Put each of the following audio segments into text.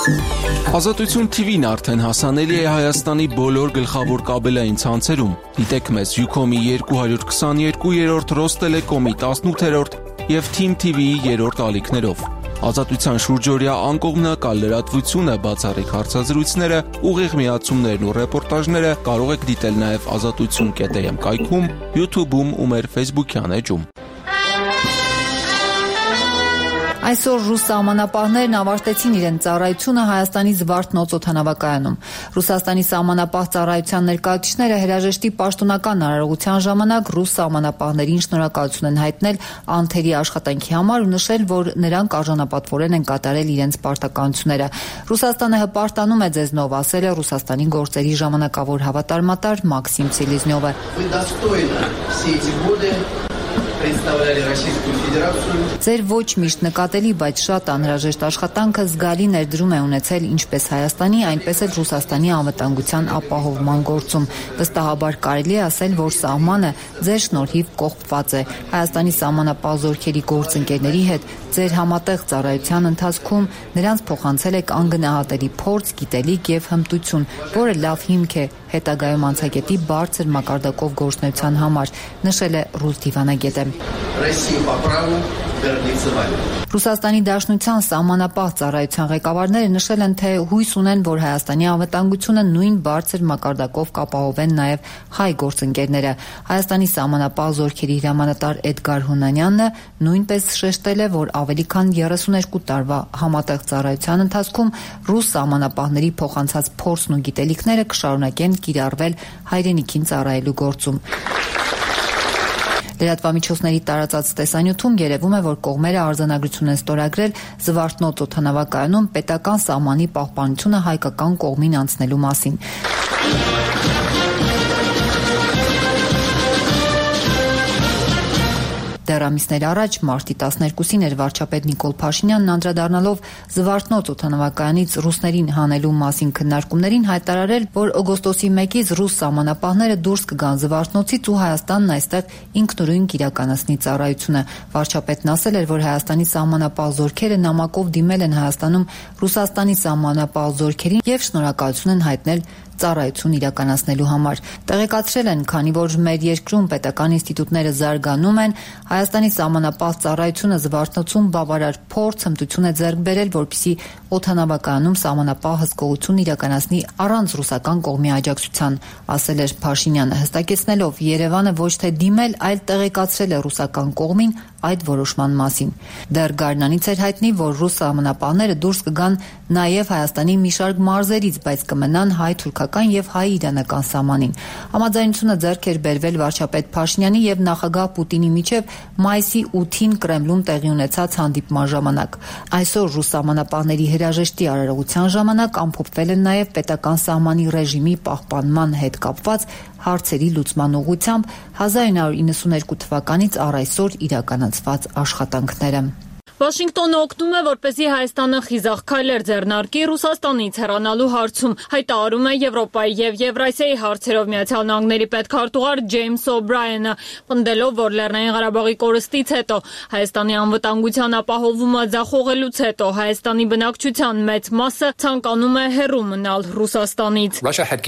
Ազատություն TV-ն արդեն հասանելի է Հայաստանի բոլոր գլխավոր կաբելային ցանցերում։ Դիտեք մեզ Ucom-ի 222-րդ, Ռոստելեկոմի 18-րդ և Team TV-ի 3-րդ ալիքներով։ Ազատության շուրջօրյա անկողմնակալ լրատվությունը, բացառիկ հարցազրույցները, ուղիղ միացումներն ու ռեպորտաժները կարող եք դիտել նաև azatutsun.am կայքում, YouTube-ում ու մեր Facebook-յան էջում։ Այսօր ռուս սահմանապահներն ավարտեցին իրենց ծառայությունը Հայաստանի Զվարթնոց օդանավակայանում։ Ռուսաստանի սահմանապահ ծառայության ներկայացուցիչները հրաժեշտի պաշտոնական արարողության ժամանակ ռուս սահմանապահներին շնորհակալություն են հայտնել անթերի աշխատանքի համար ու նշել, որ նրանք արժանապատվորեն են կատարել իրենց պարտականությունները։ Ռուսաստանը հպարտանում է ձեզնով, ասել է Ռուսաստանի գործերի ժամանակավոր հավատարմատար Մաքսիմ Սելեզնյովը։ Ձեր ոչ միշտ նկատելի, բայց շատ անհրաժեշտ աշխատանքը զգալի ներդրում է ունեցել ինչպես Հայաստանի, այնպես էլ Ռուսաստանի անվտանգության ապահովման գործում։ Վստահաբար կարելի է ասել, որ սահմանը ձեր շնորհիվ կողպված է։ Հայաստանի սահմանապահ զորքերի գործընկերների հետ ձեր համատեղ ծառայության ընթացքում նրանց փոխանցել եք անգնահատելի փորձ, գիտելիք եւ հմտություն, որը լավ հիմք է հետագայում անցակետի բարձր մակարդակով գործունեության համար, նշել է ռուս դիվանագետը։ Ռուսաստանի Դաշնության սահմանապահ ծառայության ղեկավարները նշել են, թե հույս ունեն, որ Հայաստանի անվտանգությունը նույն բարձր մակարդակով կապահովեն նաև հայ գործընկերները։ Հայաստանի սահմանապահ զորքերի հրամանատար Էդգար Հունանյանը նույնպես շեշտել է, որ ավելի քան 32 տարվա համատեղ ծառայության ընթացքում ռուս սահմանապահների փոխանցած փորձն ու գիտելիքները կշարունակեն կիրառվել հայրենիքին ծառայելու գործում։ Լրատվամիջոցների տարածած տեսանյութում երևում է, որ կողմերը արձանագրություն են ստորագրել Զվարթնոց օդանավակայանում պետական սահմանի պահպանությունը հայկական կողմին անցնելու մասին։ Դեռ ամիսներ առաջ մարտի 12-ին էր վարչապետ Նիկոլ Փաշինյանն անդրադառնալով Զվարթնոց օդանավակայանից ռուսներին հանելու մասին քննարկումներին հայտարարել, որ օգոստոսի 1-ից ռուս սահմանապահները դուրս կգան Զվարթնոցից ու Հայաստանն այստեղ ինքնուրույն կիրականացնի ծառայությունը։ Վարչապետն ասել էր, որ Հայաստանի սահմանապահ զորքերը նամակով դիմել են Հայաստանում Ռուսաստանի սահմանապահ զորքերին եւ շնորհակալություն են հայտնել ծառայություն իրականացնելու համար։ Տեղեկացրել են, քանի որ մեր երկրում պետական ինստիտուտները զարգանում են, Հայաստանի սահմանապահ ծառայությունը Զվարթնոցում բավարար փորձ, հմտություն է ձեռք բերել, որպեսզի օդանավակայանում սահմանապահ հսկողություն իրականացնի առանց ռուսական կողմի աջակցության, ասել էր Փաշինյանը, հստակեցնելով Երևանը ոչ թե դիմել, այլ տեղեկացրել է ռուսական կողմին այդ որոշման մասին։ Դեռ գարնանից էր հայտնի, որ ռուս սահմանապահները դուրս կգան նաև Հայաստանի մի շարք մարզերից, բայց կմնան հայ-թուրքական եւ հայ-իրանական սահմանին։ Համաձայնությունը ձեռք էր բերվել վարչապետ Փաշինյանի եւ նախագահ Պուտինի միջև մայիսի 8-ին Կրեմլում տեղի ունեցած հանդիպման ժամանակ։ Այսօր ռուս սահմանապահների հրաժեշտի արարողության ժամանակ ամփոփվել են նաև պետական սահմանի ռեժիմի պահպանման հետ կապված հարցերի լուծման ուղղությամբ 1992 թվականից առ այսօր իրականացված աշխատանքները։ Վաշինգտոնը օգնում է, որպեսզի Հայաստանը խիզախ քայլեր ձեռնարկի Ռուսաստանից հեռանալու հարցում, հայտարարում է Եվրոպայի եւ Եվրասիայի հարցերով Միացյալ Նահանգների պետքարտուղար Ջեյմս Օ'Բրայենը, պնդելով, որ Լեռնային Ղարաբաղի կորստից հետո Հայաստանի անվտանգության ապահովումը ձախողելուց հետո Հայաստանի բնակչության մեծ մասը ցանկանում է հեռու մնալ Ռուսաստանից։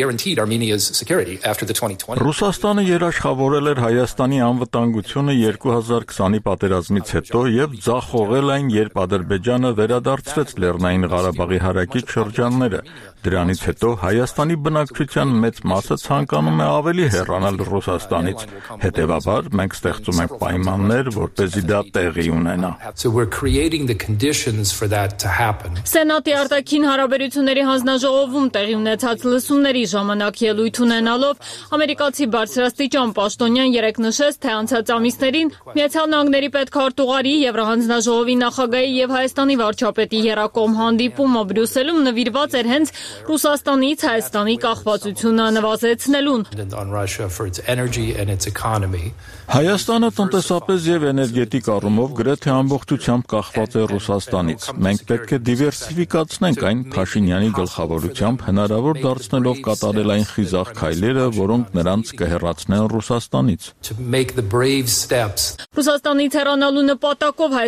Ռուսաստանը երաշխավորել էր Հայաստանի անվտանգությունը 2020-ի պատերազմից հետո եւ ձախողել այն, երբ Ադրբեջանը վերադարձրեց Լեռնային Ղարաբաղի հարակից շրջանները։ Դրանից հետո Հայաստանի բնակչության մեծ մասը ցանկանում է ավելի հեռանալ Ռուսաստանից։ Հետևաբար մենք ստեղծում ենք պայմաններ, որպեսզի դա տեղի ունենա։ Սենատի արտաքին հարաբերությունների հանձնաժողովում տեղի ունեցած լսումների ժամանակ ելույթ ունենալով ամերիկացի բարձրաստիճան պաշտոնյան երեկ նշեց, թե անցած ամիսներին Միացյալ Նահանգների պետքարտուղարի Եվրահանձնաժողովի նախագահի եւ Հայաստանի վարչապետի եռակողմ հանդիպումը Բրյուսելում նվիրված էր հենց Ռուսաստանից Հայաստանի կախվածությունը նվազեցնելուն։ Հայաստանը տնտեսապես եւ էներգետիկ առումով գրեթե ամբողջությամբ կախված է Ռուսաստանից։ Մենք պետք է դիվերսիֆիկացնենք այն Փաշինյանի գլխավորությամբ, հնարավոր դարձնելով կատարել այն խիզախ քայլերը, որոնք նրանց կհեռացնեն Ռուսաստանից։ Ռուսաստանից հեռանալու նպատակով Հայաստանի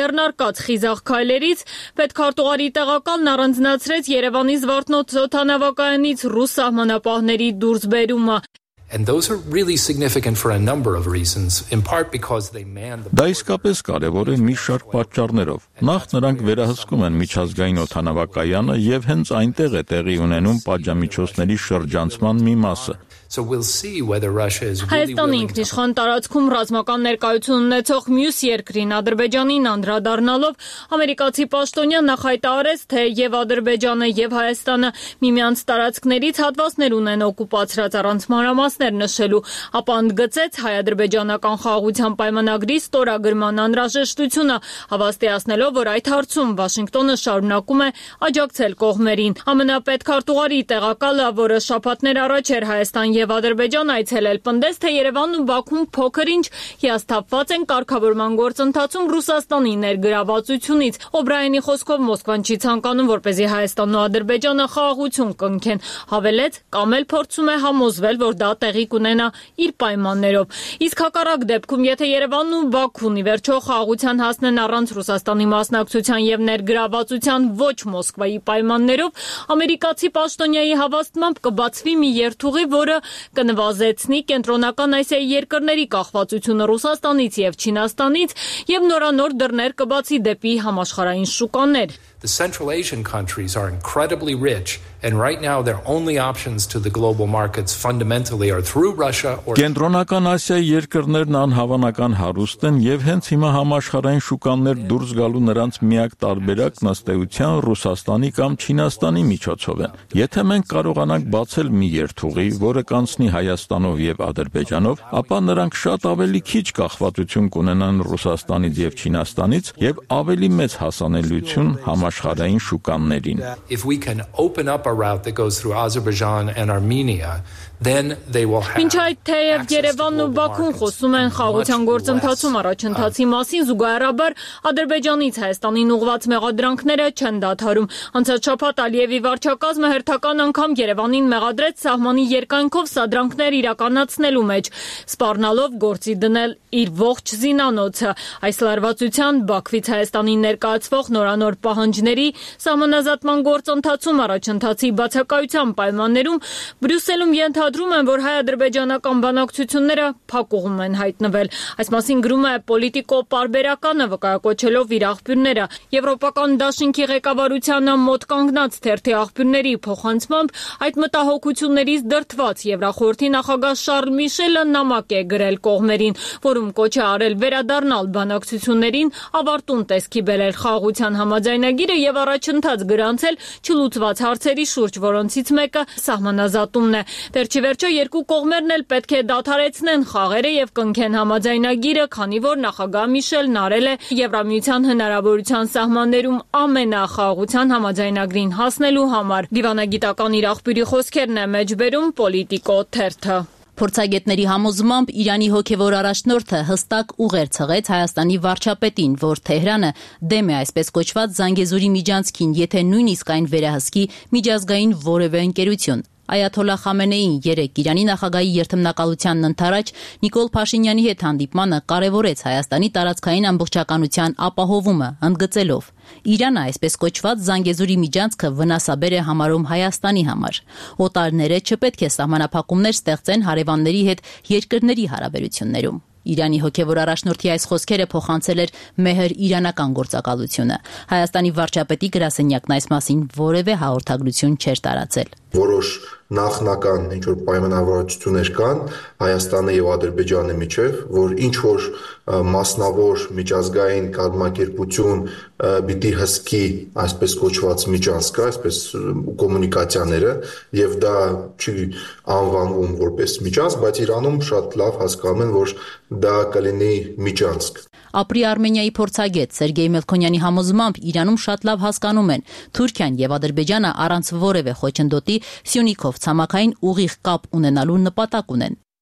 ձեռնարկած խիզախ քայլերից, պետքարտուղարի տեղակալն առանձնացրեց Երևանի Զվարթնոց օդանավակայանից ռուս սահմանապահների դուրսբերումը. And those are really significant for a number of reasons, in part because they man the... Դա իսկապես կարևոր է մի շարք պատճառներով։ Նախ նրանք վերահսկում են միջազգային օդանավակայանը եւ հենց այնտեղ է տեղի ունենում պատժամիջոցների շրջանցման մի մասը։ So we'll see whether Russia is really Հայաստանի ինքնիշխան տարածքում ռազմական ներկայություն ունեցող մյուս երկրին Ադրբեջանին անդրադառնալով ամերիկացի պաշտոնյան նախայտարարեց, թե եւ Ադրբեջանը եւ Հայաստանը միմյանց տարածքներից հատվածներ ունեն օկուպացրած առանց մանրամասներ նշելու, ապա ընդգծեց հայ-ադրբեջանական խաղաղության պայմանագրի ստորագրման անհրաժեշտությունը, հավաստիացնելով, որ այդ հարցում Վաշինգտոնը շարունակում է աջակցել կողմերին։ ԱՄՆ պետքարտուղարի տեղակալը, որը շաբաթներ առաջ էր Հայաստան եւ Ադրբեջան այցելել, պնդեց, թե Երևանն ու Բաքուն փոքր-ինչ հիասթափված են կարգավորման գործընթացում Ռուսաստանի ներգրավվածությունից։ Օբրայենի խոսքով Մոսկվան չի ցանկանում, որպեսզի Հայաստանն ու Ադրբեջանը խաղաղություն կնքեն, հավելեց, կամ էլ փորձում է համոզվել, որ դա տեղի կունենա իր պայմաններով։ Իսկ հակառակ դեպքում, եթե Երևանն ու Բաքուն ի վերջո խաղաղության հասնեն առանց Ռուսաստանի մասնակցության եւ ներգրավվածության ոչ Մոսկվայի պայմաններով, ամերիկացի պաշտոնյայի հավաստմամբ կբացվի մի երթուղի, որը կնվազեցնի կենտրոնական Ասիայի երկրների կախվածությունը Ռուսաստանից եւ Չինաստանից եւ նորանոր դռներ կբացի դեպի համաշխարհային շուկաներ։ The Central Asian countries are incredibly rich, and right now their only options to the global markets fundamentally are through Russia or... Կենտրոնական Ասիայի երկրներն անհավանական հարուստ են եւ հենց հիմա համաշխարհային շուկաներ դուրս գալու նրանց միակ տարբերակն ըստ էության Ռուսաստանի կամ Չինաստանի միջոցով են։ Եթե մենք կարողանանք բացել մի երթուղի, որը կանցնի Հայաստանով եւ Ադրբեջանով, ապա նրանք շատ ավելի քիչ կախվածություն կունենան Ռուսաստանից եւ Չինաստանից եւ ավելի մեծ հասանելիություն համաշխարհային շուկաներին։ If we can open up a route that goes through Azerbaijan and Armenia, then they will have... Մինչ այդ թեև Երևանն ու Բաքուն խոսում են խաղաղության գործընթացում առաջընթացի մասին, զուգահեռաբար Ադրբեջանից Հայաստանին ուղղված մեղադրանքները չեն դադարում։ Անցած շաբաթ Ալիևի վարչակազմը հերթական անգամ Երևանին մեղադրեց սահմանի երկայնքով սադրանքներ իրականացնելու մեջ, սպառնալով գործի դնել իր ողջ զինանոցը։ Այս լարվածության Բաքվից Հայաստանին ներկայացվող նորանոր պահանջների սահմանազատման գործընթացում առաջընթացի բացակայության պայմաններում Բրյուսելում ենթադրում են, որ հայ-ադրբեջանական բանակցությունները փակուղում են հայտնվել։ Այս մասին գրում է Պոլիտիկո պարբերականը, վկայակոչելով իր աղբյուրները։ Եվրոպական դաշինքի ղեկավարությանը մոտ կանգնած թերթի աղբյուրների փոխանցմամբ այդ մտահոգություններից դրդված Եվրախորհրդի նախագահ Շարլ Միշելը նամակ է գրել կողմերին, որում կոչ է արել վերադառնալ բանակցություններին, ավարտուն տեսքի բերել խաղաղության համաձայնագիրը եւ առաջընթաց գրանցել չլուծված հարցերի շուրջ, որոնցից մեկը սահմանազատումն է։ Վերջիվերջո երկու կողմերն էլ պետք է դադարեցնեն խաղերը եւ կնքեն համաձայնագիրը, քանի որ նախագահ Միշելն արել է Եվրամիության հնարավորության սահմաններում ամենախաղաղության համաձայնագրին հասնելու համար։ Դիվանագիտական իր աղբյուրի խոսքերն է մեջբերում Պոլիտիկո թերթը։ Փորձագետների համոզմամբ Իրանի հոգևոր առաջնորդը հստակ ուղեր ցղեց Հայաստանի վարչապետին, որ Թեհրանը դեմ է այսպես կոչված Զանգեզուրի միջանցքին, եթե նույնիսկ այն վերահսկի միջազգային որևէ ընկերություն։ Այաթոլլահ Խամենեին երեկ Իրանի նախագահի երթմնակալությանն ընթരാճ Նիկոլ Փաշինյանի հետ հանդիպմանը կարևորեց Հայաստանի տարածքային ամբողջականության ապահովումը, ընդգծելով. Իրանը այսպես կոչված Զանգեզուրի միջանցքը վնասաբեր է համարում Հայաստանի համար։ Օտարները չպետք է սահմանափակումներ ստեղծեն հարևանների հետ երկրների հարաբերություններում։ Իրանի հոգևոր առաջնորդի այս խոսքերը փոխանցել էր Մեհր իրանական գործակալությունը։ Հայաստանի վարչապետի գրասենյակն այս մասին որևէ հաղորդագրություն չէր տարածել։ Որոշ նախնական ինչ-որ պայմանավորվածություններ կան Հայաստանի եւ Ադրբեջանի միջև, որ ինչ-որ մասնավոր միջազգային կազմակերպություն պիտի հսկի այսպես կոչված միջանցքը, այսպես կոմունիկացիաները, եւ դա չի անվանվում որպես միջանցք, բայց Իրանում շատ լավ հասկանում են, որ դա կլինի միջանցք։ Ապրի Արմենիայի փորձագետ Սերգեյ Մելքոնյանի համոզմամբ Իրանում շատ լավ հասկանում են Թուրքիան եւ Ադրբեջանը առանց որևէ խոչընդոտի Սյունիքով ցամաքային ուղիղ կապ ունենալու նպատակ ունեն։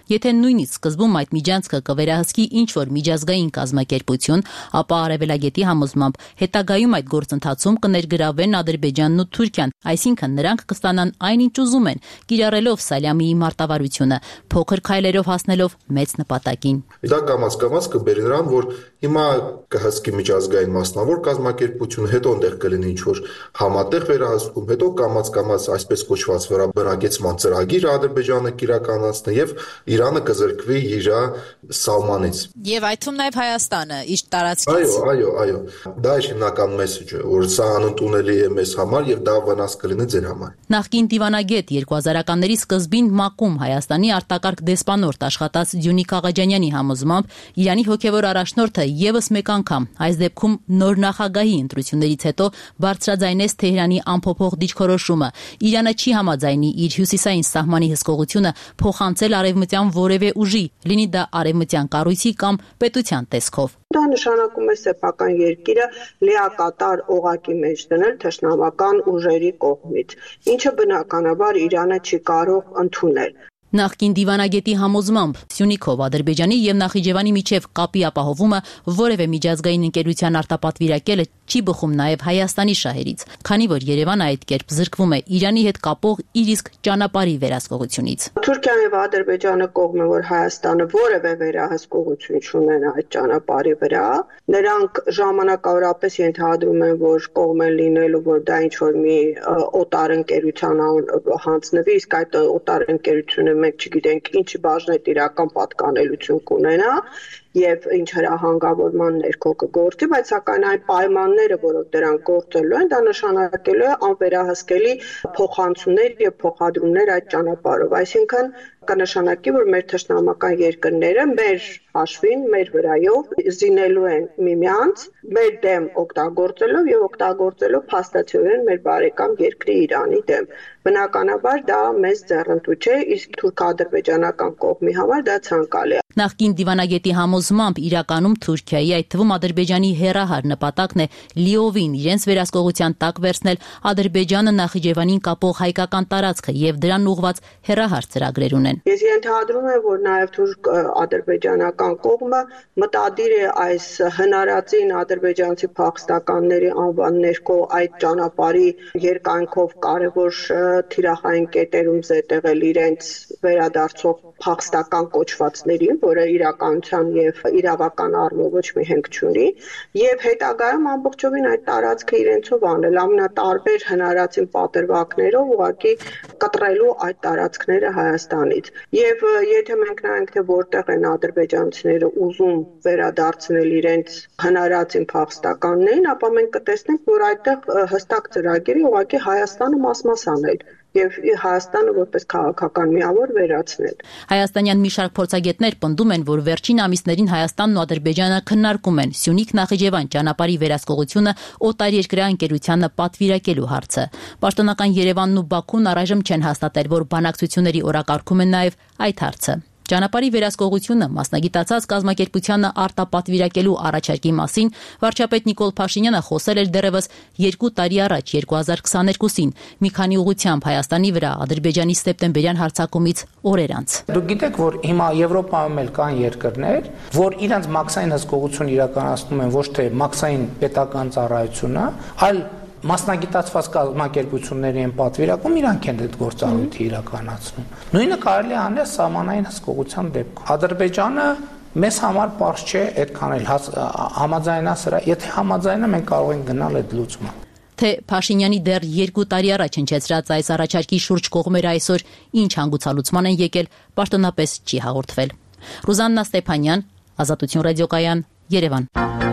Եթե նույնիսկ սկզբում այդ միջանցքը կվերահսկի ինչ-որ միջազգային կազմակերպություն, ապա Արևելագետի համոզմամբ հետագայում այդ գործընթացում կներգրավվեն Ադրբեջանն ու Թուրքիան, այսինքն նրանք կստանան այն, ինչ ուզում են, կիրառելով Սալյամիի մարտավարությունը, փոքր քայլերով հասնելով մեծ նպատակին։ Դա կամաց կբերի նրան, որ հիմա կհսկի միջազգային մասնավոր կազմակերպություն, հետո այնտեղ կլինի ինչ-որ համատեղ վերահսկում, հետո կամաց այսպես կոչված վերաբնակեցման ծրագիր Ադրբեջանը կիրականացնի եւ Իրանը կզրկվի իր սահմանից։ Եվ այդ թվում նաև Հայաստանը իր տարածքից։ Այո։ Դա է հիմնական մեսեջը, որ սա անընդունելի է մեզ համար եւ դա վնաս կլինի ձեր համար։ Նախկին դիվանագետ 2000-ականների սկզբին ՄԱԿ-ում Հայաստանի արտակարգ դեսպանորդ աշխատած Դյունիկ Աղաջանյանի համոզմամբ Իրանի հոգևոր առաջնորդը եւս մեկ անգամ, այս դեպքում նոր նախագահի ընտրություններից հետո բարձրաձայնեց Թեհրանի անփոփոխ դիրքորոշումը։ Իրանը չի համաձայնի իր հյուսիսային սահմանի հսկողությունը փոխանցել արևմտյան որևէ ուժի, լինի դա արևմտյան կառույցի կամ պետության տեսքով։ Դա նշանակում է սեփական երկիրը լիակատար օղակի մեջ դնել թշնամական ուժերի կողմից, ինչը բնականաբար Իրանը չի կարող ընդունել։ Նախկին դիվանագետի համոզմամբ Սյունիքով Ադրբեջանի եւ Նախիջևանի միջև կապի ապահովումը որևէ միջազգային ընկերության արտապատվիրակելը չի բխում նաեւ Հայաստանի շահերից, քանի որ Երևանը այդ կերպ զրկվում է Իրանի հետ կապող իր իսկ ճանապարհի վերահսկողությունից։ Թուրքիան եւ Ադրբեջանը կողմ է, որ Հայաստանը որևէ վերահսկողություն չունենա այդ ճանապարհի վրա, նրանք ժամանակավորապես ենթադրում են, որ կողմ են լինելու, որ դա ինչ որ մի օտար ընկերության հանձնվի, իսկ այդ օտար ընկերությունը մենք չգիտենք ինչի բաժնետ իրական պատկանելություն կունենա եւ ինչ հրահանգավորման ներքո կգործի, բայց սակայն այն պայմանները, որով դրանք գործելու են, դա նշանակելու է անվերահսկելի փոխանցումներ եւ փոխադրումներ այդ ճանապարհով, այսինքն կնշանակի, որ մեր թշնամական երկրները մեր հաշվին, մեր վրայով զինելու են միմյանց, մեր դեմ օգտագործելով եւ օգտագործելով փաստացիորեն մեր բարեկամ երկրի Իրանի դեմ։ Բնականաբար դա մեծ ձեռնտու չէ, իսկ թուրք-ադրբեջանական կողմի համար դա ցանկալի է։ Նախկին դիվանագետի համոզմամբ իրականում Թուրքիայի, այդ թվում Ադրբեջանի հերահար նպատակն է լիովին իրենց վերահսկողության տակ վերցնել Ադրբեջանը Նախիջևանին կապող հայկական տարածքը եւ դրան ուղղված հերահար ծրագրեր ունեն։ Ես ենթադրում եմ, որ նաեւ թուրք-ադրբեջանական կողմը մտադիր է այս հնարածին ադրբեջանցի փախստականների անվան ներքո այդ ճանապարհի երկայնքով կարևոր թիրախային կետերում զետեղել իրենց վերադարձող փախստական կոչվածներին, որը իրականության եւ իրավական առումով ոչ մի հենք չունի, եւ հետագայում ամբողջովին այդ տարածքը իրենցով անել ամենատարբեր հնարածին պատրվակներով ուղղակի կտրելու այդ տարածքները Հայաստանից։ Եվ եթե մենք նայենք, թե որտեղ են ադրբեջանցիները ուզում վերադարձնել իրենց հնարածին փախստականներին, ապա մենք կտեսնենք, որ այդտեղ հստակ ծրագիրը ուղղակի Հայաստանը մաս-մաս անել եւ Հայաստանը որպես քաղաքական միավոր վերացնել։ Հայաստանյան մի շարք փորձագետներ պնդում են, որ վերջին ամիսներին Հայաստանն ու Ադրբեջանը քննարկում են Սյունիք-Նախիջևան ճանապարհի վերահսկողությունը օտարերկրյա ընկերությանը պատվիրակելու հարցը։ Պաշտոնական Երևանն ու Բաքուն առայժմ չեն հաստատել, որ բանակցությունների օրակարգում են նաեւ այդ հարցը։ Ճանապարհի վերահսկողությունը մասնագիտացած կազմակերպությանը արտապատվիրակելու առաջարկի մասին վարչապետ Նիկոլ Փաշինյանը խոսել էր դեռևս 2 տարի առաջ 2022-ին մի քանի ուղղությամբ Հայաստանի վրա Ադրբեջանի սեպտեմբերյան հարձակումից օրեր անց։ Դուք գիտեք, որ հիմա Եվրոպայում էլ կան երկրներ, որ իրենց մաքսային հսկողություն իրականացնում են ոչ թե մաքսային պետական ծառայությունը, այլ մասնագիտացված կազմակերպությունների են պատվիրակում, իրանք են այդ գործառույթը իրականացնում։ Նույնը կարելի է անել սահմանային հսկողության դեպքում։ Ադրբեջանը մեզ համար պարզ չէ այդքան էլ համաձայնա սրա, եթե համաձայնա մենք կարող ենք գնալ այդ լուծումը։ Թե Փաշինյանի դեռ 2 տարի առաջ հնչեցրած այս առաջարկի շուրջ կողմերը այսօր ինչ հանգուցալուծման են եկել, պաշտոնապես չի հաղորդվել։ Ռուզաննա Ստեփանյան, Ազատություն ռադիոկայան, Երևան։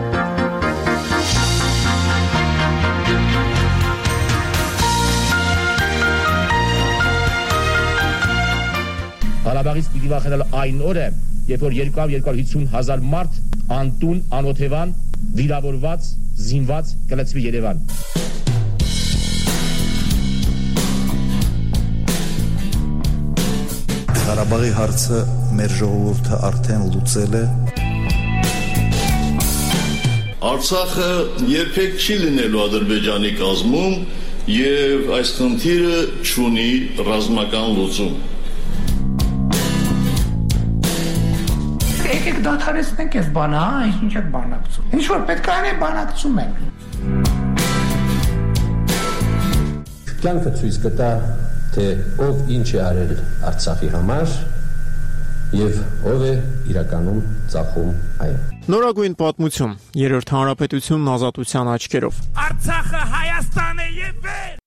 Ղարաբաղից պիտի վախենալ այն օրը, երբ որ 250 հազար մարդ անտուն, անօթևան, վիրավորված, զինված կլցվի Երևան։ Ղարաբաղի հարցը մեր ժողովուրդը արդեն լուծել է։ Արցախը երբեք չի լինելու Ադրբեջանի կազմում եւ այս խնդիրը չունի ռազմական լուծում։ եկեք դադարեցնենք այս բանը, ինչ եք բանակցում։ Ինչ որ պետք է անեն բանակցում են։ Կյանքը ցույց կտա, թե ով ինչ է արել Արցախի համար եւ ով է իրականում ծախում այն։ Նորագույն պատմություն, Երրորդ հանրապետությունն ազատության աչքերով։ Արցախը Հայաստան է եւ վեր։